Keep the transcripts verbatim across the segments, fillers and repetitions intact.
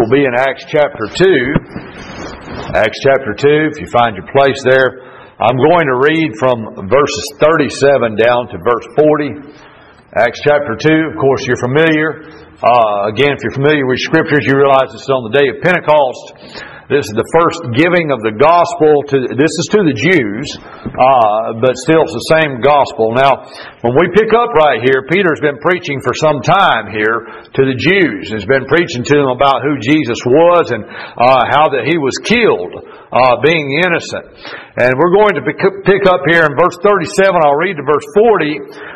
will be in Acts chapter two. Acts chapter two, if you find your place there. I'm going to read from verses thirty-seven down to verse forty. Acts chapter two, of course you're familiar. Uh, again, if you're familiar with Scriptures, you realize this is on the day of Pentecost. This is the first giving of the gospel to, this is to the Jews, uh, but still it's the same gospel. Now, when we pick up right here, Peter's been preaching for some time here to the Jews. He's been preaching to them about who Jesus was and uh, how that He was killed, uh, being innocent. And we're going to pick up here in verse thirty-seven. I'll read to verse forty.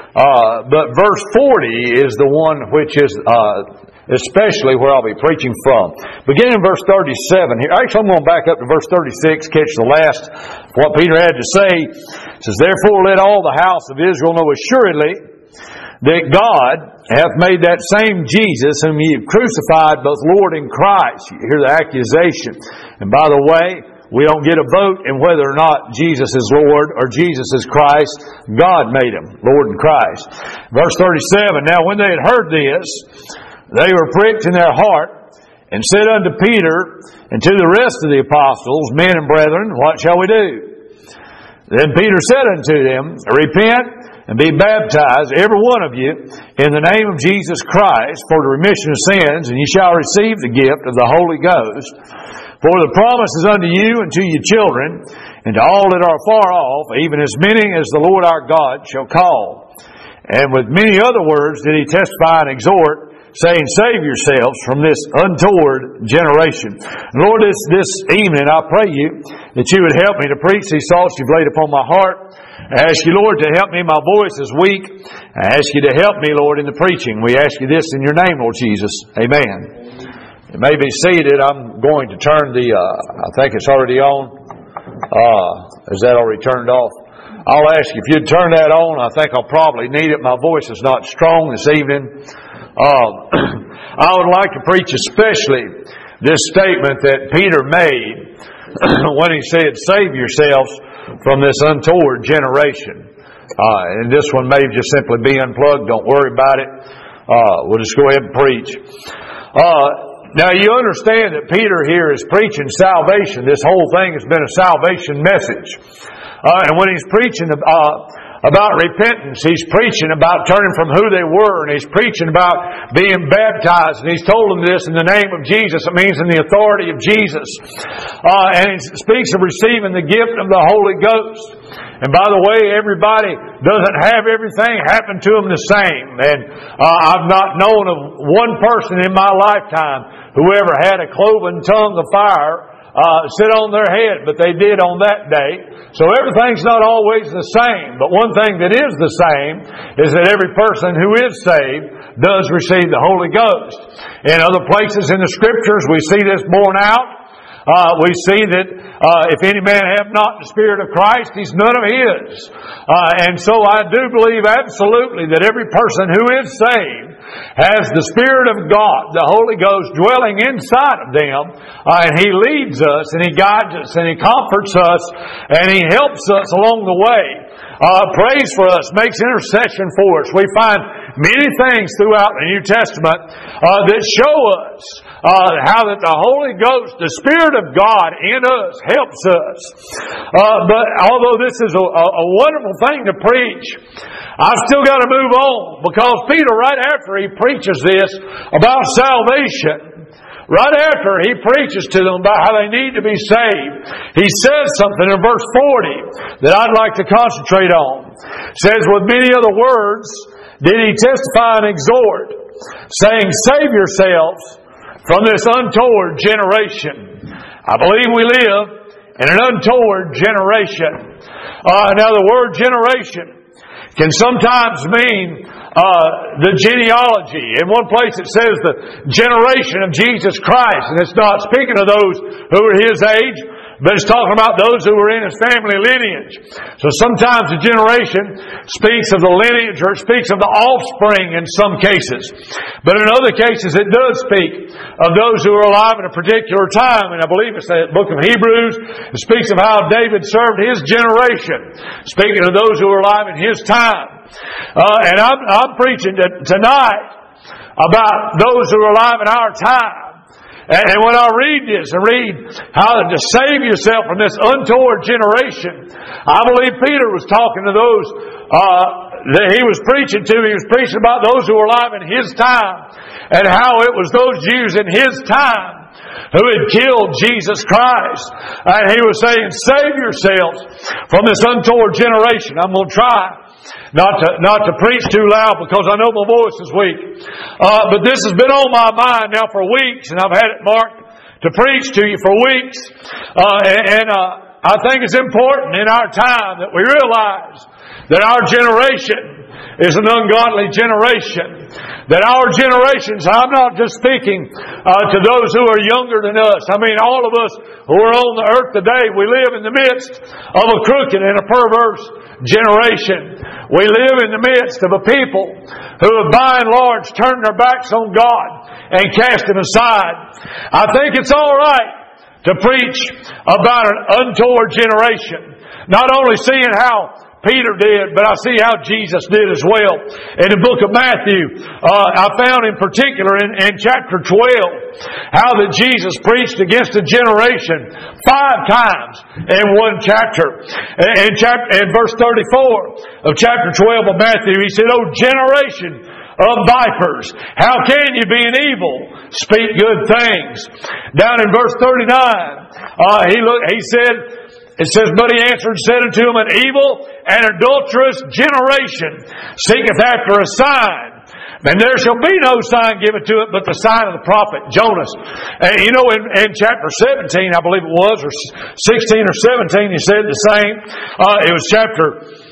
Uh, but verse forty is the one which is, uh, especially where I'll be preaching from. Beginning in verse thirty-seven here. Actually, I'm going to back up to verse thirty-six, catch the last what Peter had to say. It says, "Therefore let all the house of Israel know assuredly that God hath made that same Jesus whom ye have crucified, both Lord and Christ." You hear the accusation. And by the way, we don't get a vote in whether or not Jesus is Lord or Jesus is Christ. God made Him Lord and Christ. Verse thirty-seven, "Now when they had heard this, they were pricked in their heart, and said unto Peter and to the rest of the apostles, Men and brethren, what shall we do? Then Peter said unto them, Repent and be baptized, every one of you, in the name of Jesus Christ, for the remission of sins, and ye shall receive the gift of the Holy Ghost. For the promise is unto you and to your children, and to all that are far off, even as many as the Lord our God shall call. And with many other words did he testify and exhort, saying, Save yourselves from this untoward generation." Lord, this, this evening I pray you that you would help me to preach these thoughts you've laid upon my heart. I ask you, Lord, to help me. My voice is weak. I ask you to help me, Lord, in the preaching. We ask you this in your name, Lord Jesus. Amen. You may be seated. I'm going to turn the, uh, I think it's already on. Uh, is that already turned off? I'll ask you if you'd turn that on. I think I'll probably need it. My voice is not strong this evening. Uh, I would like to preach especially this statement that Peter made when he said, Save yourselves from this untoward generation. Uh, and this one may just simply be unplugged. Don't worry about it. Uh, we'll just go ahead and preach. Uh, Now you understand that Peter here is preaching salvation. This whole thing has been a salvation message. Uh, and when he's preaching uh, about repentance, he's preaching about turning from who they were, and he's preaching about being baptized, and he's told them this in the name of Jesus. It means in the authority of Jesus. Uh, and he speaks of receiving the gift of the Holy Ghost. And by the way, everybody doesn't have everything happen to them the same. And uh, I've not known of one person in my lifetime whoever had a cloven tongue of fire uh, sit on their head, but they did on that day. So everything's not always the same. But one thing that is the same is that every person who is saved does receive the Holy Ghost. In other places in the Scriptures, we see this borne out. Uh, we see that uh, if any man have not the Spirit of Christ, he's none of His. Uh, and so I do believe absolutely that every person who is saved has the Spirit of God, the Holy Ghost, dwelling inside of them. Uh, and He leads us, and He guides us, and He comforts us, and He helps us along the way. Uh, prays for us, makes intercession for us. We find many things throughout the New Testament uh, that show us uh, how that the Holy Ghost, the Spirit of God in us, helps us. Uh, but although this is a, a wonderful thing to preach, I've still got to move on, because Peter, right after he preaches this about salvation, right after he preaches to them about how they need to be saved, he says something in verse forty that I'd like to concentrate on. It says, With many other words did he testify and exhort, saying, Save yourselves from this untoward generation. I believe we live in an untoward generation. Uh, now the word generation can sometimes mean uh, the genealogy. In one place it says the generation of Jesus Christ, and it's not speaking of those who are His age, but it's talking about those who were in His family lineage. So sometimes a generation speaks of the lineage, or it speaks of the offspring in some cases. But in other cases it does speak of those who are alive at a particular time. And I believe it's the book of Hebrews. It speaks of how David served his generation, speaking of those who were alive in his time. Uh, and I'm, I'm preaching to, tonight about those who are alive in our time. And when I read this and read how to save yourself from this untoward generation, I believe Peter was talking to those uh, that he was preaching to. He was preaching about those who were alive in his time and how it was those Jews in his time who had killed Jesus Christ. And he was saying, save yourselves from this untoward generation. I'm going to try Not to, not to preach too loud because I know my voice is weak. Uh, but this has been on my mind now for weeks, and I've had it marked to preach to you for weeks. Uh, and and uh, I think it's important in our time that we realize that our generation is an ungodly generation. That our generations, I'm not just speaking uh, to those who are younger than us. I mean, all of us who are on the earth today, we live in the midst of a crooked and a perverse generation. We live in the midst of a people who have by and large turned their backs on God and cast Him aside. I think it's all right to preach about an untoward generation. Not only seeing how Peter did, but I see how Jesus did as well. In the book of Matthew, uh, I found in particular in, in chapter twelve, how that Jesus preached against a generation five times in one chapter. In, chapter, in verse thirty-four of chapter twelve of Matthew, He said, "O generation of vipers, how can you be an evil? Speak good things." Down in verse thirty-nine, uh, he looked, he said, it says, "But he answered and said unto him, An evil and adulterous generation seeketh after a sign. And there shall be no sign given to it but the sign of the prophet Jonas." And you know, in, in chapter seventeen, I believe it was, or sixteen or seventeen, he said the same. Uh, it was chapter...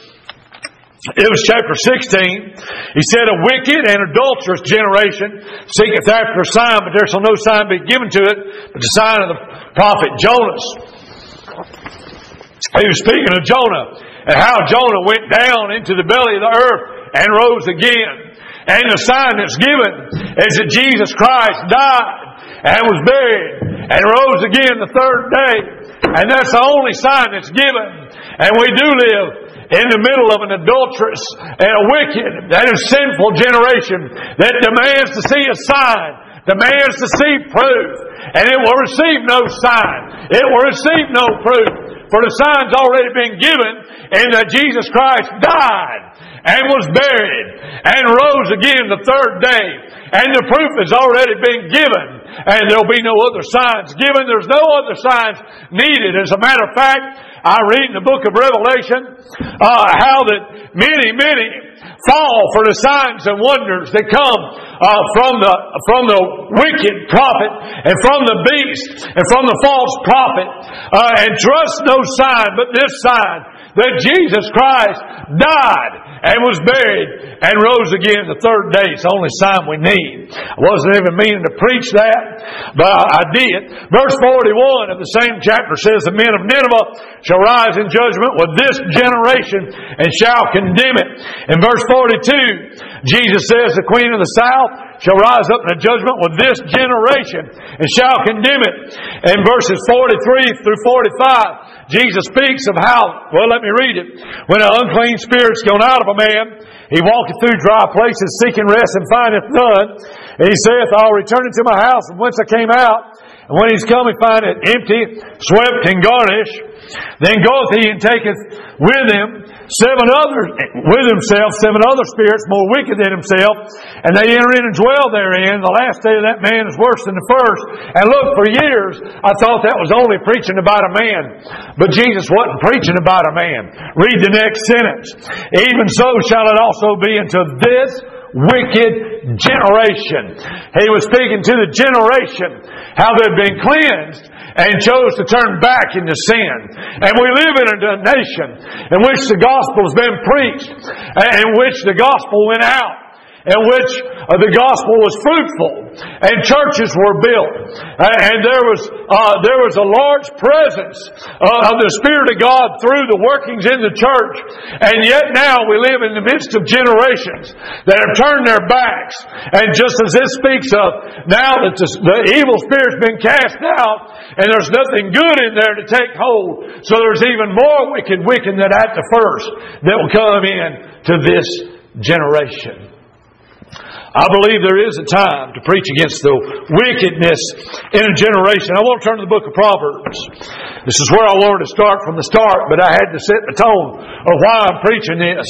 It was chapter sixteen. He said, "A wicked and adulterous generation seeketh after a sign, but there shall no sign be given to it but the sign of the prophet Jonas." He was speaking of Jonah and how Jonah went down into the belly of the earth and rose again. And the sign that's given is that Jesus Christ died and was buried and rose again the third day. And that's the only sign that's given. And we do live in the middle of an adulterous and a wicked and a sinful generation that demands to see a sign, demands to see proof, and it will receive no sign. It will receive no proof. For the sign's already been given in that Jesus Christ died and was buried and rose again the third day. And the proof has already been given. And there'll be no other signs given. There's no other signs needed. As a matter of fact, I read in the book of Revelation uh, how that many, many fall for the signs and wonders that come uh, from the from the wicked prophet and from the beast and from the false prophet, uh, and trust no sign but this sign, that Jesus Christ died and was buried and rose again the third day. It's the only sign we need. I wasn't even meaning to preach that, but I did. Verse forty-one of the same chapter says, "The men of Nineveh shall rise in judgment with this generation and shall condemn it." In verse forty-two, Jesus says, "The queen of the south shall rise up in a judgment with this generation and shall condemn it." In verses forty-three through forty-five, Jesus speaks of how, well, let me read it. "When an unclean spirit's gone out of a man, he walketh through dry places seeking rest and findeth none. And he saith, I'll return into my house from whence I came out. And when he's come, he findeth it empty, swept, and garnished. Then goeth he and taketh with him seven other, with himself seven other spirits more wicked than himself. And they enter in and dwell therein. The last day of that man is worse than the first." And look, for years, I thought that was only preaching about a man. But Jesus wasn't preaching about a man. Read the next sentence. "Even so shall it also be unto this wicked generation." He was speaking to the generation, how they'd been cleansed and chose to turn back into sin. And we live in a nation in which the gospel has been preached, in which the gospel went out, in which uh, the gospel was fruitful, and churches were built, and there was uh, there was a large presence uh, of the Spirit of God through the workings in the church. And yet now we live in the midst of generations that have turned their backs. And just as this speaks of, now that the, the evil spirit's been cast out, and there's nothing good in there to take hold, so there's even more wicked, wicked than at the first that will come in to this generation. I believe there is a time to preach against the wickedness in a generation. I want to turn to the book of Proverbs. This is where I wanted to start from the start, but I had to set the tone of why I'm preaching this.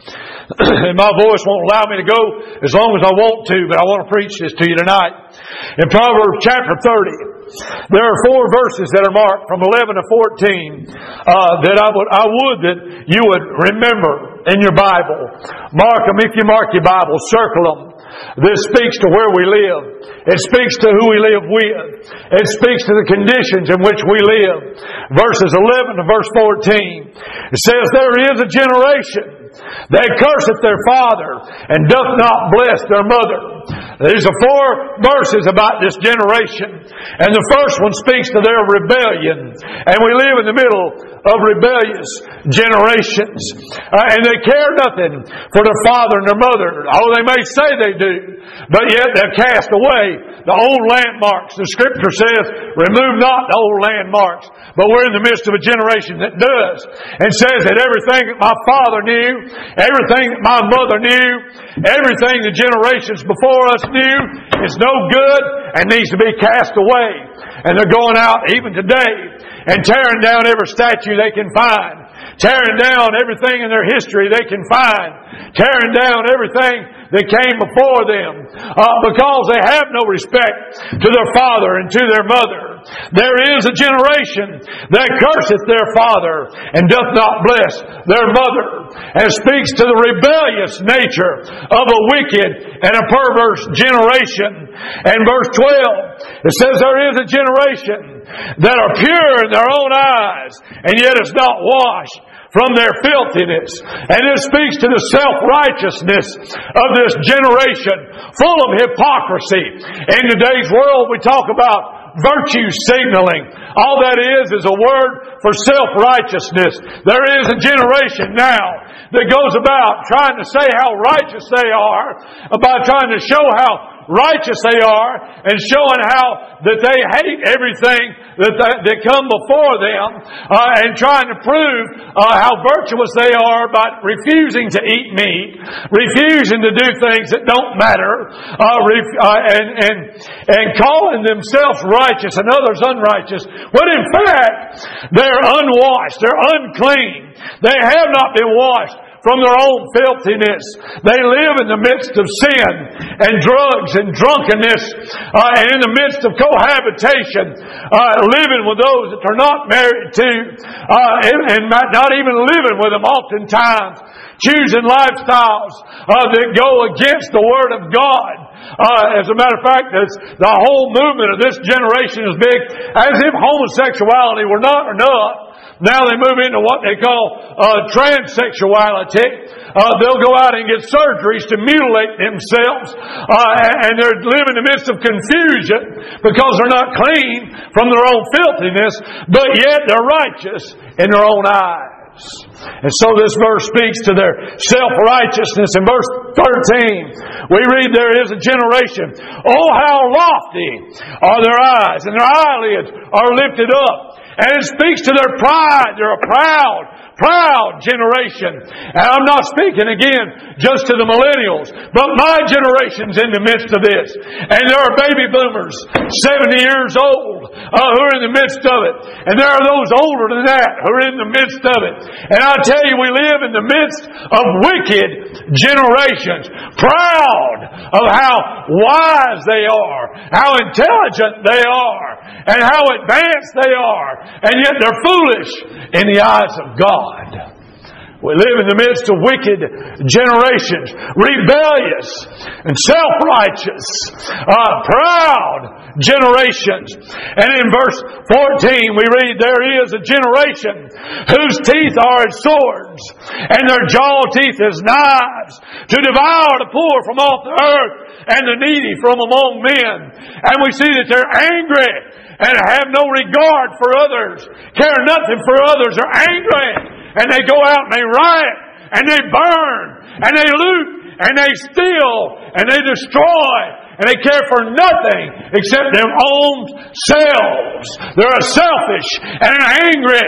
And my voice won't allow me to go as long as I want to, but I want to preach this to you tonight. In Proverbs chapter thirty, there are four verses that are marked from eleven to fourteen uh, that I would I would that you would remember in your Bible. Mark them if you mark your Bible. Circle them. This speaks to where we live. It speaks to who we live with. It speaks to the conditions in which we live. Verses eleven to verse fourteen. It says, "There is a generation that curseth their father, and doth not bless their mother." There's a four verses about this generation. And the first one speaks to their rebellion. And we live in the middle of rebellious generations. Uh, and they care nothing for their father and their mother. Oh, they may say they do, but yet they're cast away the old landmarks. The Scripture says, "Remove not the old landmarks." But we're in the midst of a generation that does. And says that everything that my father knew, everything that my mother knew, everything the generations before us knew is no good and needs to be cast away. And they're going out even today and tearing down every statue they can find. Tearing down everything in their history they can find. Tearing down everything that came before them. Uh, because they have no respect to their father and to their mother. There is a generation that curseth their father and doth not bless their mother. And speaks to the rebellious nature of a wicked and a perverse generation. And verse twelve, it says, "There is a generation that are pure in their own eyes, and yet is not washed from their filthiness." And it speaks to the self-righteousness of this generation, full of hypocrisy. In today's world, we talk about virtue signaling. All that is is a word for self-righteousness. There is a generation now that goes about trying to say how righteous they are, about trying to show how righteous they are, and showing how that they hate everything that they, that come before them, uh, and trying to prove uh, how virtuous they are by refusing to eat meat, refusing to do things that don't matter, uh, ref- uh, and and and calling themselves righteous and others unrighteous, when in fact they're unwashed, they're unclean, they have not been washed from their own filthiness. They live in the midst of sin and drugs and drunkenness, uh, and in the midst of cohabitation, uh, living with those that they're not married to, uh, and, and not even living with them oftentimes, choosing lifestyles uh, that go against the Word of God. Uh, as a matter of fact, the whole movement of this generation is big, as if homosexuality were not enough. Now they move into what they call uh, transsexuality. Uh, they'll go out and get surgeries to mutilate themselves. Uh, and they're living in the midst of confusion because they're not clean from their own filthiness, but yet they're righteous in their own eyes. And so this verse speaks to their self-righteousness. In verse thirteen, we read, "There is a generation. Oh, how lofty are their eyes, and their eyelids are lifted up." And it speaks to their pride. They're a proud, proud generation. And I'm not speaking again just to the millennials, but my generation's in the midst of this. And there are baby boomers, seventy years old, uh, who are in the midst of it. And there are those older than that who are in the midst of it. And I tell you, we live in the midst of wicked generations, proud of how wise they are, how intelligent they are, and how advanced they are. And yet they're foolish in the eyes of God. We live in the midst of wicked generations, rebellious and self-righteous, uh, proud generations. And in verse fourteen we read, "There is a generation whose teeth are as swords, and their jaw teeth as knives, to devour the poor from off the earth, and the needy from among men." And we see that they're angry and have no regard for others, care nothing for others, are angry. And they go out and they riot, and they burn, and they loot, and they steal, and they destroy, and they care for nothing except their own selves. They're selfish and angry.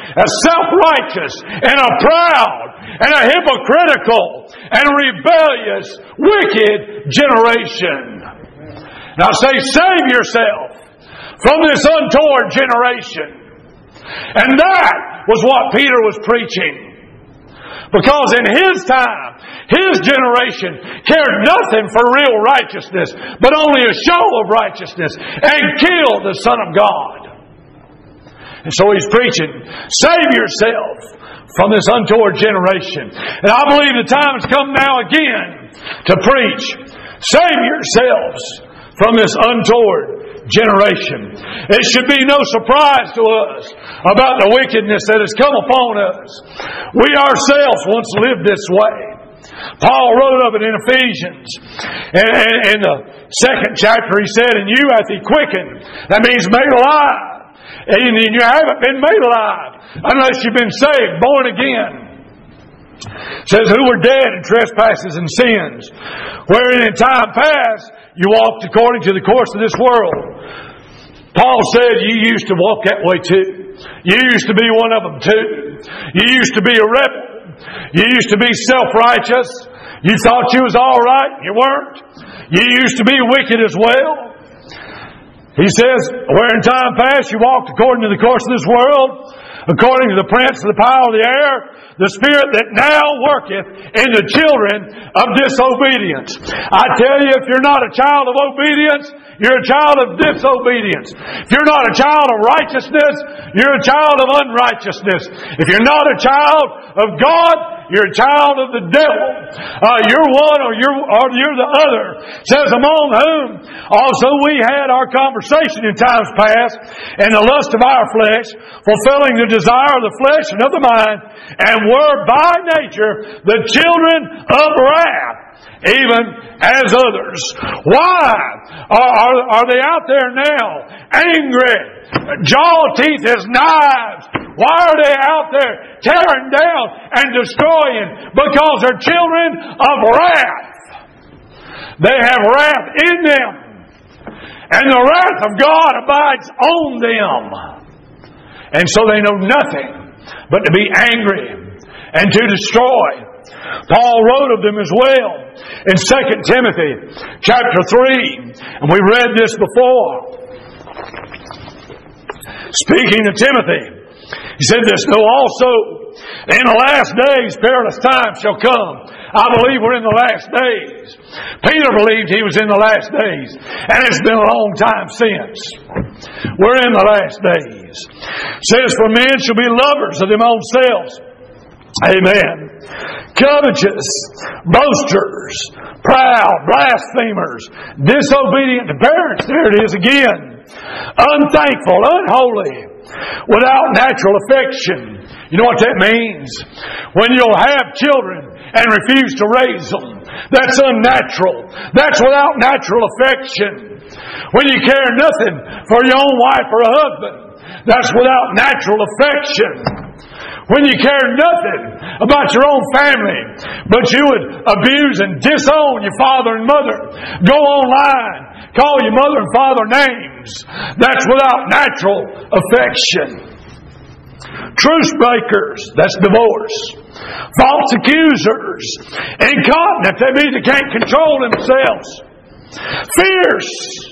a self-righteous and a proud and a hypocritical and rebellious, wicked generation. Now say, save yourself from this untoward generation. And that was what Peter was preaching. Because in his time, his generation cared nothing for real righteousness, but only a show of righteousness, and killed the Son of God. And so he's preaching, save yourself from this untoward generation. And I believe the time has come now again to preach, save yourselves from this untoward generation. It should be no surprise to us about the wickedness that has come upon us. We ourselves once lived this way. Paul wrote of it in Ephesians. And in the second chapter he said, and you hath he quickened. That means made alive. And you haven't been made alive unless you've been saved, born again. It says, who were dead in trespasses and sins, wherein in time past you walked according to the course of this world. Paul said you used to walk that way too. You used to be one of them too. You used to be a rebel. You used to be self-righteous. You thought you was all right. You weren't. You used to be wicked as well. He says, where in time past you walked according to the course of this world, according to the prince of the power of the air, the spirit that now worketh in the children of disobedience. I tell you, if you're not a child of obedience, you're a child of disobedience. If you're not a child of righteousness, you're a child of unrighteousness. If you're not a child of God, you're a child of the devil. Uh, you're one or you're, or you're the other. It says, among whom also we had our conversation in times past, and the lust of our flesh, fulfilling the desire of the flesh and of the mind, and were by nature the children of wrath, even as others. Why are, are, are they out there now, angry, jaw teeth as knives? Why are they out there tearing down and destroying? Because they're children of wrath. They have wrath in them, and the wrath of God abides on them. And so they know nothing but to be angry and to destroy. Paul wrote of them as well in Second Timothy chapter three, and we read this before. Speaking to Timothy, he said this, know also, in the last days perilous times shall come. I believe we're in the last days. Peter believed he was in the last days, and it's been a long time since. We're in the last days. It says, for men shall be lovers of them own selves. Amen. Covetous, boasters, proud, blasphemers, disobedient to parents. There it is again. Unthankful, unholy, without natural affection. You know what that means? When you'll have children and refuse to raise them. That's unnatural. That's without natural affection. When you care nothing for your own wife or a husband. That's without natural affection. When you care nothing about your own family, but you would abuse and disown your father and mother. Go online, call your mother and father names. That's without natural affection. Truce breakers, that's divorce. False accusers, incontinent, that means they can't control themselves. Fierce,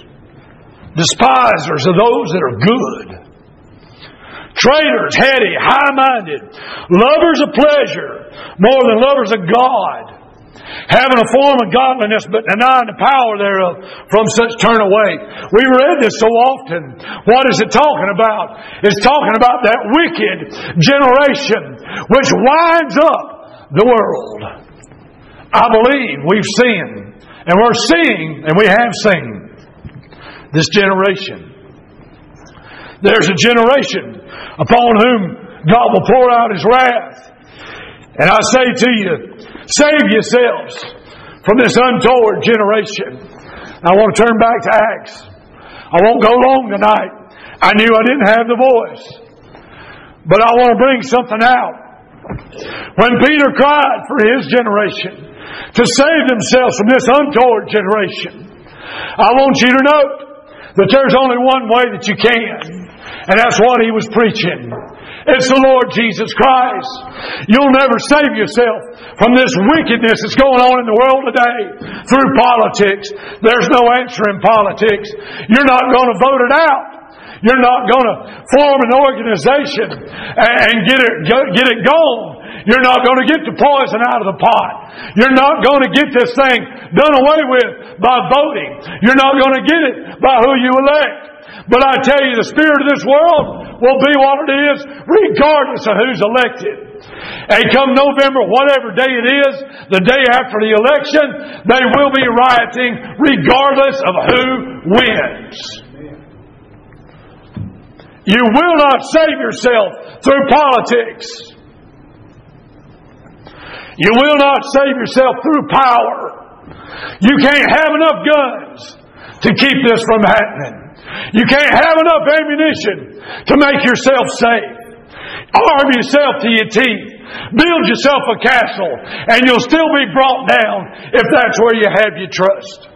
despisers of those that are good. Traitors, heady, high-minded, lovers of pleasure more than lovers of God, having a form of godliness but denying the power thereof, from such turn away. We read this so often. What is it talking about? It's talking about that wicked generation which winds up the world. I believe we've seen, and we're seeing, and we have seen this generation. There's a generation upon whom God will pour out His wrath. And I say to you, save yourselves from this untoward generation. I want to turn back to Acts. I won't go long tonight. I knew I didn't have the voice. But I want to bring something out. When Peter cried for his generation to save themselves from this untoward generation, I want you to note that there's only one way that you can. And that's what he was preaching. It's the Lord Jesus Christ. You'll never save yourself from this wickedness that's going on in the world today through politics. There's no answer in politics. You're not going to vote it out. You're not going to form an organization and get it, get it going. You're not going to get the poison out of the pot. You're not going to get this thing done away with by voting. You're not going to get it by who you elect. But I tell you, the spirit of this world will be what it is regardless of who's elected. And come November, whatever day it is, the day after the election, they will be rioting regardless of who wins. You will not save yourself through politics. You will not save yourself through power. You can't have enough guns to keep this from happening. You can't have enough ammunition to make yourself safe. Arm yourself to your teeth. Build yourself a castle, and you'll still be brought down if that's where you have your trust.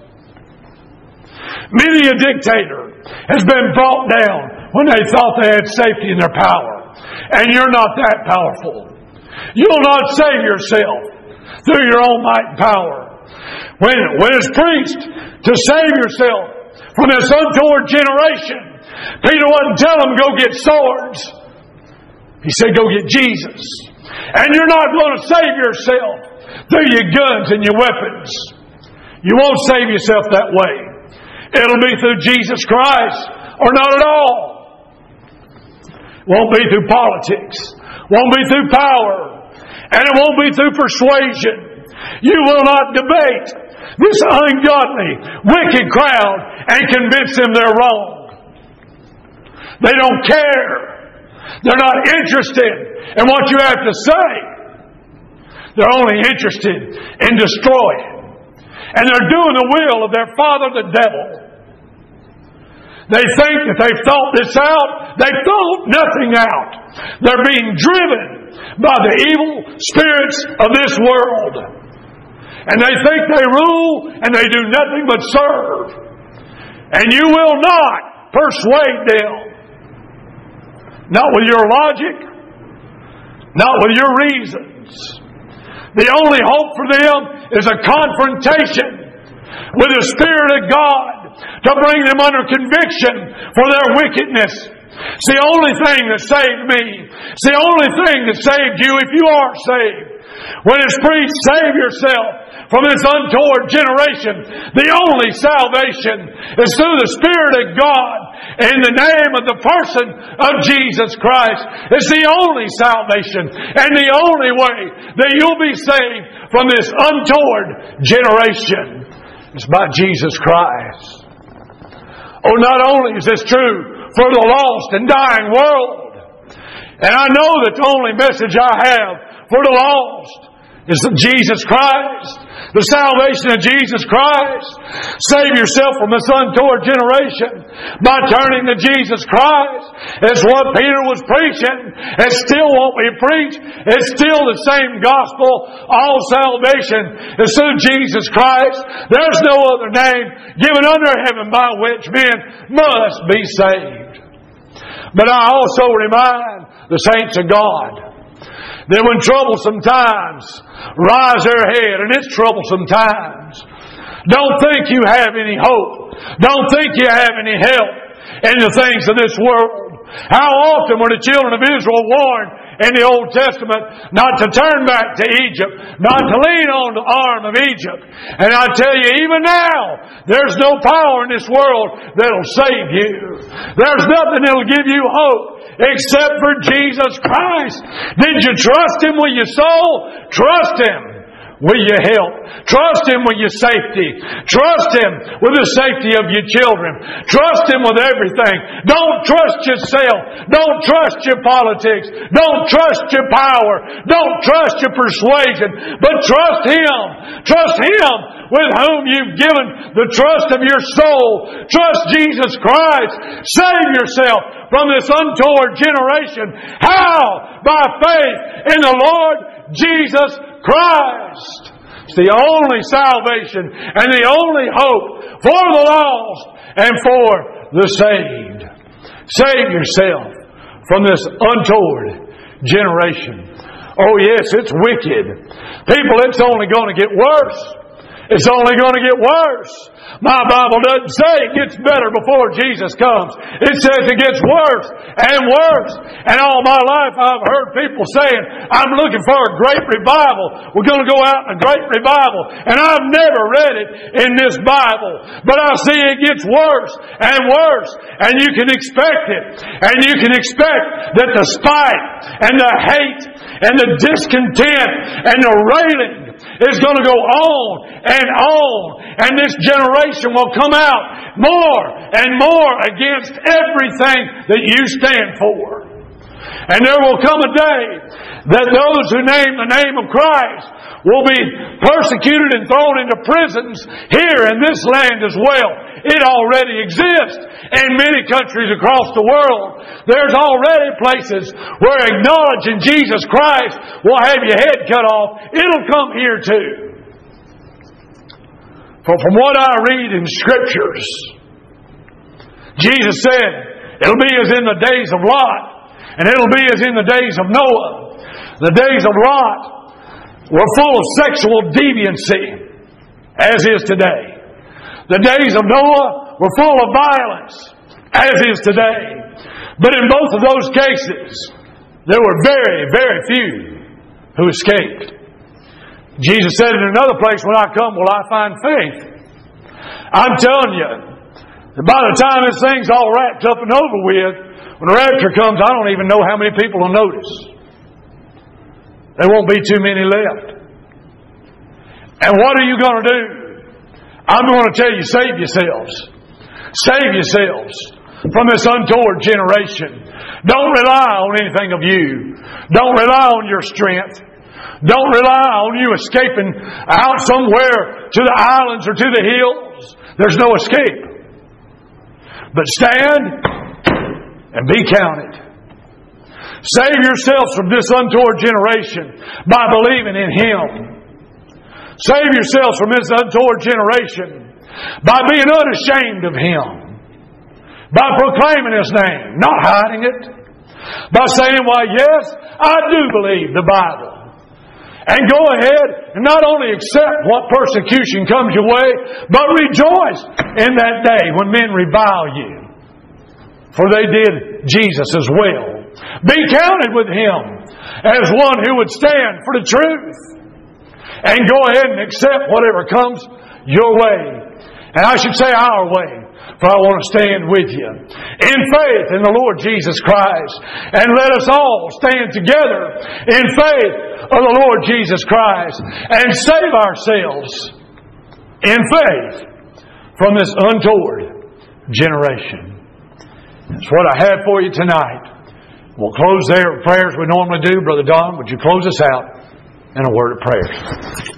Many a dictator has been brought down when they thought they had safety in their power. And you're not that powerful. You'll not save yourself through your own might and power. When, when it's preached to save yourself from this untoward generation, Peter wasn't telling them go get swords. He said go get Jesus. And you're not going to save yourself through your guns and your weapons. You won't save yourself that way. It'll be through Jesus Christ or not at all. Won't be through politics. Won't be through power. And it won't be through persuasion. You will not debate this ungodly, wicked crowd and convince them they're wrong. They don't care. They're not interested in what you have to say. They're only interested in destroying. And they're doing the will of their father, the devil. They think that they've thought this out. They've thought nothing out. They're being driven by the evil spirits of this world. And they think they rule and they do nothing but serve. And you will not persuade them. Not with your logic. Not with your reasons. The only hope for them is a confrontation with the Spirit of God to bring them under conviction for their wickedness. It's the only thing that saved me. It's the only thing that saved you if you are saved. When it's preached, save yourself from this untoward generation. The only salvation is through the Spirit of God in the name of the person of Jesus Christ. It's the only salvation and the only way that you'll be saved from this untoward generation. It's by Jesus Christ. Oh, not only is this true for the lost and dying world, and I know that the only message I have for the lost is that Jesus Christ, the salvation of Jesus Christ. Save yourself from this untoward generation by turning to Jesus Christ. It's what Peter was preaching. It's still what we preach. It's still the same gospel. All salvation is through Jesus Christ. There's no other name given under heaven by which men must be saved. But I also remind the saints of God that when troublesome times rise their head, and it's troublesome times, don't think you have any hope. Don't think you have any help in the things of this world. How often were the children of Israel warned in the Old Testament not to turn back to Egypt, not to lean on the arm of Egypt? And I tell you, even now, there's no power in this world that'll save you. There's nothing that'll give you hope except for Jesus Christ. Did you trust Him with your soul? Trust Him with your health. Trust Him with your safety. Trust Him with the safety of your children. Trust Him with everything. Don't trust yourself. Don't trust your politics. Don't trust your power. Don't trust your persuasion. But trust Him. Trust Him with whom you've given the trust of your soul. Trust Jesus Christ. Save yourself from this untoward generation. How? By faith in the Lord Jesus Christ. It's the only salvation and the only hope for the lost and for the saved. Save yourself from this untoward generation. Oh yes, it's wicked. People, it's only going to get worse. It's only going to get worse. My Bible doesn't say it gets better before Jesus comes. It says it gets worse and worse. And all my life I've heard people saying, I'm looking for a great revival. We're going to go out in a great revival. And I've never read it in this Bible. But I see it gets worse and worse. And you can expect it. And you can expect that the spite and the hate and the discontent and the railing is going to go on and on. And this generation will come out more and more against everything that you stand for. And there will come a day that those who name the name of Christ will be persecuted and thrown into prisons here in this land as well. It already exists in many countries across the world. There's already places where acknowledging Jesus Christ will have your head cut off. It'll come here too. For from what I read in Scriptures, Jesus said, it'll be as in the days of Lot, and it'll be as in the days of Noah. The days of Lot were full of sexual deviancy, as is today. The days of Noah were full of violence, as is today. But in both of those cases, there were very, very few who escaped. Jesus said in another place, when I come, will I find faith? I'm telling you, that by the time this thing's all wrapped up and over with, when the rapture comes, I don't even know how many people will notice. There won't be too many left. And what are you going to do? I'm going to tell you, save yourselves. Save yourselves from this untoward generation. Don't rely on anything of you. Don't rely on your strength. Don't rely on you escaping out somewhere to the islands or to the hills. There's no escape. But stand and be counted. Save yourselves from this untoward generation by believing in Him. Save yourselves from this untoward generation by being unashamed of Him. By proclaiming His name, not hiding it. By saying, why, yes, I do believe the Bible. And go ahead and not only accept what persecution comes your way, but rejoice in that day when men revile you. For they did Jesus as well. Be counted with Him as one who would stand for the truth. And go ahead and accept whatever comes your way. And I should say our way. For I want to stand with you in faith in the Lord Jesus Christ. And let us all stand together in faith of the Lord Jesus Christ and save ourselves in faith from this untoward generation. That's what I have for you tonight. We'll close there with prayers we normally do. Brother Don, would you close us out in a word of prayer?